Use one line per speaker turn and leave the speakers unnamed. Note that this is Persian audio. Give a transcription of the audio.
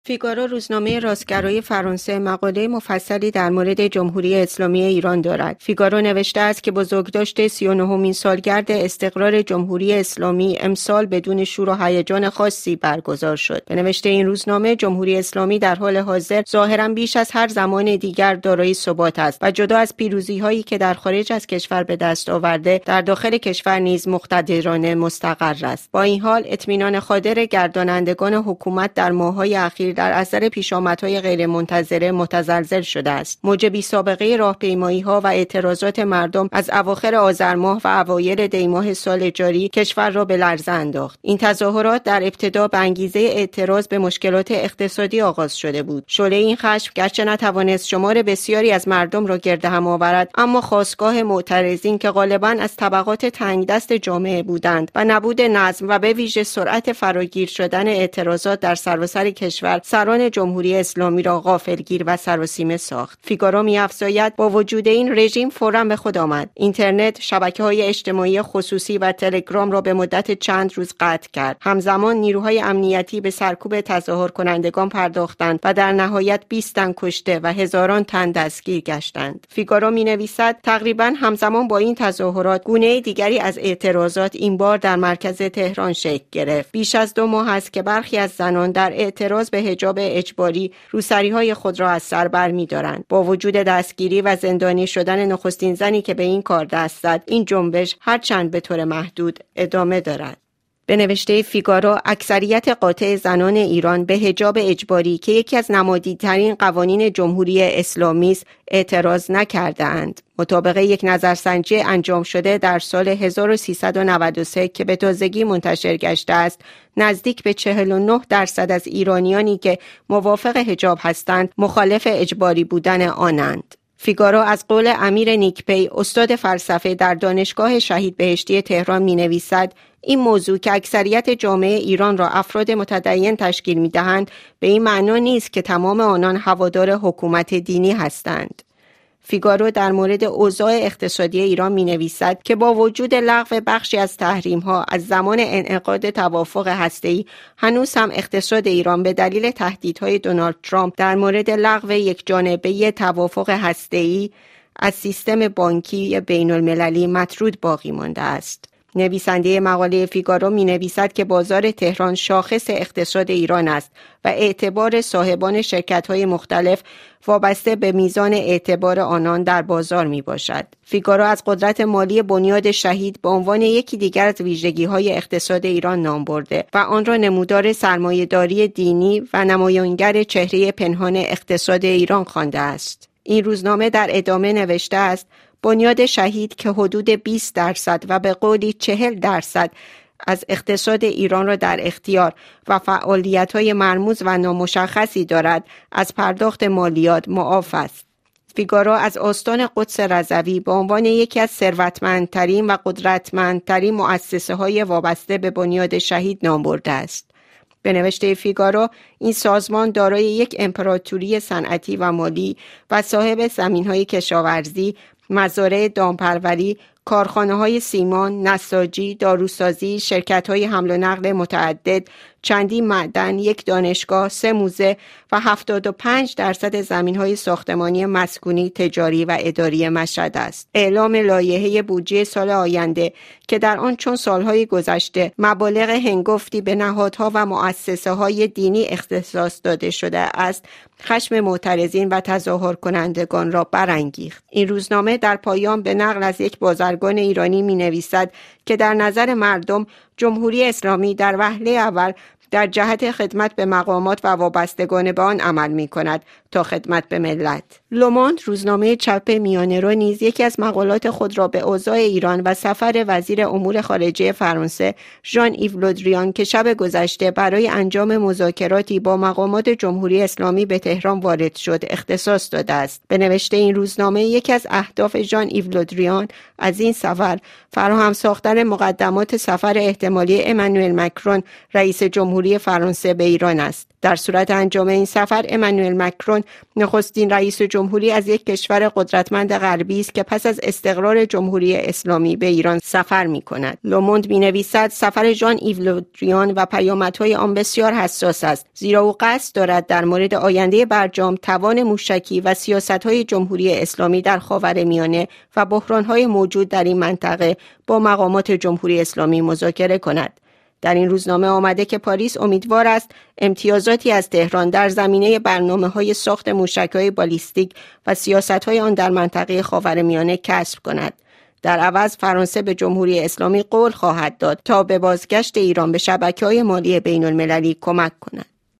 فیگارو روزنامه راستگرای فرانسه مقاله مفصلی در مورد جمهوری اسلامی ایران دارد. فیگارو نوشته است که بزرگداشت 39مین سالگرد استقرار جمهوری اسلامی امسال بدون شور و هیجان خاصی برگزار شد. به نوشته این روزنامه، جمهوری اسلامی در حال حاضر ظاهراً بیش از هر زمان دیگر دارای ثبات است و جدا از پیروزی‌هایی که در خارج از کشور به دست آورده، در داخل کشور نیز مقتدرانه مستقر است. با این حال، اطمینان خاطر گردانندگان حکومت در ماه‌های اخیر در اثر پیشامدهای غیرمنتظره متزلزل شده است. موج بی‌سابقه راهپیمایی‌ها و اعتراضات مردم از اواخر آذر ماه و اوایل دی ماه سال جاری کشور را به لرزه انداخت. این تظاهرات در ابتدا به انگیزه اعتراض به مشکلات اقتصادی آغاز شده بود. شعله این خشم گرچه نتوانست شمار بسیاری از مردم را گرد هم آورد، اما خاستگاه معترضین که غالباً از طبقات تنگدست جامعه بودند و نبود نظم و به ویژه سرعت فراگیر شدن اعتراضات در سراسر کشور سران جمهوری اسلامی را غافلگیر و سراسیمه ساخت. فیگارو می‌افزاید با وجود این رژیم فوراً به خود آمد. اینترنت، شبکه‌های اجتماعی خصوصی و تلگرام را به مدت چند روز قطع کرد. همزمان نیروهای امنیتی به سرکوب تظاهر کنندگان پرداختند و در نهایت 20 تن کشته و هزاران تن دستگیر گشتند. فیگارو می‌نویسد تقریباً همزمان با این تظاهرات گونه دیگری از اعتراضات این بار در مرکز تهران شکل گرفت. بیش از 2 ماه است که برخی از زنان در اعتراض به حجاب اجباری روسری‌های خود را از سر برمی‌دارند. با وجود دستگیری و زندانی شدن نخستین زنی که به این کار دست زد، این جنبش هرچند به طور محدود ادامه دارد. به نوشته فیگارو، اکثریت قاطع زنان ایران به حجاب اجباری که یکی از نمادین‌ترین قوانین جمهوری اسلامی است، اعتراض نکرده‌اند. مطابق یک نظرسنجی انجام شده در سال 1393 که به تازگی منتشر گشته است، نزدیک به 49% از ایرانیانی که موافق حجاب هستند، مخالف اجباری بودن آنند. فیگارو از قول امیر نیکپی، استاد فلسفه در دانشگاه شهید بهشتی تهران می‌نویسد این موضوع که اکثریت جامعه ایران را افراد متدین تشکیل می‌دهند، به این معنا نیست که تمام آنان هوادار حکومت دینی هستند. فیگارو در مورد اوضاع اقتصادی ایران می‌نویسد که با وجود لغو بخشی از تحریم‌ها از زمان انعقاد توافق هسته‌ای، هنوز هم اقتصاد ایران به دلیل تهدیدهای دونالد ترامپ در مورد لغو یکجانبه توافق هسته‌ای از سیستم بانکی بین‌المللی مطرود باقی مانده است. نویسنده مقاله فیگارو می نویسد که بازار تهران شاخص اقتصاد ایران است و اعتبار صاحبان شرکت‌های مختلف وابسته به میزان اعتبار آنان در بازار می باشد. فیگارو از قدرت مالی بنیاد شهید به عنوان یکی دیگر از ویژگی‌های اقتصاد ایران نام برده و آن را نمودار سرمایه‌داری دینی و نمایانگر چهره پنهان اقتصاد ایران خوانده است. این روزنامه در ادامه نوشته است بنیاد شهید که حدود 20% و به قولی 40% از اقتصاد ایران را در اختیار و فعالیت‌های مرموز و نامشخصی دارد، از پرداخت مالیات معاف است. فیگارو از آستان قدس رضوی به عنوان یکی از ثروتمندترین و قدرتمندترین مؤسسه‌های وابسته به بنیاد شهید نام برده است. به نوشته فیگارو، این سازمان دارای یک امپراتوری صنعتی و مالی و صاحب زمین‌های کشاورزی، مزارع دامپروری، کارخانه‌های سیمان، نساجی، داروسازی، شرکت‌های حمل و نقل متعدد، چندین معدن، یک دانشگاه، 3 موزه و 75% زمین‌های ساختمانی مسکونی، تجاری و اداری مشهد است. اعلام لایحه بودجه سال آینده که در آن چون سالهای گذشته مبالغ هنگفتی به نهادها و مؤسسه‌های دینی اختصاص داده شده است، خشم معترضین و تظاهر کنندگان را برانگیخت. این روزنامه در پایان به نقل از یک بازرگان ایرانی می‌نویسد که در نظر مردم جمهوری اسلامی در وهله اول در جهت خدمت به مقامات و وابستگان به آن عمل می‌کند تا خدمت به ملت. لوموند روزنامه چپ میانه‌رو نیز یکی از مقالات خود را به اوضاع ایران و سفر وزیر امور خارجه فرانسه ژان ایو لودریان که شب گذشته برای انجام مذاکراتی با مقامات جمهوری اسلامی به تهران وارد شد اختصاص داده است. به نوشته این روزنامه یکی از اهداف ژان ایو لودریان از این سفر فراهم ساختن مقدمات سفر احتمالی امانوئل مکرون رئیس جمهوری جمهوری فرانسه به ایران است. در صورت انجام این سفر، امانوئل مکرون نخستین رئیس جمهوری از یک کشور قدرتمند غربی است که پس از استقرار جمهوری اسلامی به ایران سفر می‌کند. لوموند می‌نویسد سفر ژان ایو لودریان و پیامدهای آن بسیار حساس است، زیرا او قصد دارد در مورد آینده برجام، توان موشکی و سیاست‌های جمهوری اسلامی در خاورمیانه و بحران‌های موجود در این منطقه با مقامات جمهوری اسلامی مذاکره کند. در این روزنامه آمده که پاریس امیدوار است امتیازاتی از تهران در زمینه برنامه‌های ساخت موشک‌های بالیستیک و سیاست‌های آن در منطقه خاورمیانه کسب کند. در عوض فرانسه به جمهوری اسلامی قول خواهد داد تا به بازگشت ایران به شبکه‌های مالی بین‌المللی کمک کند.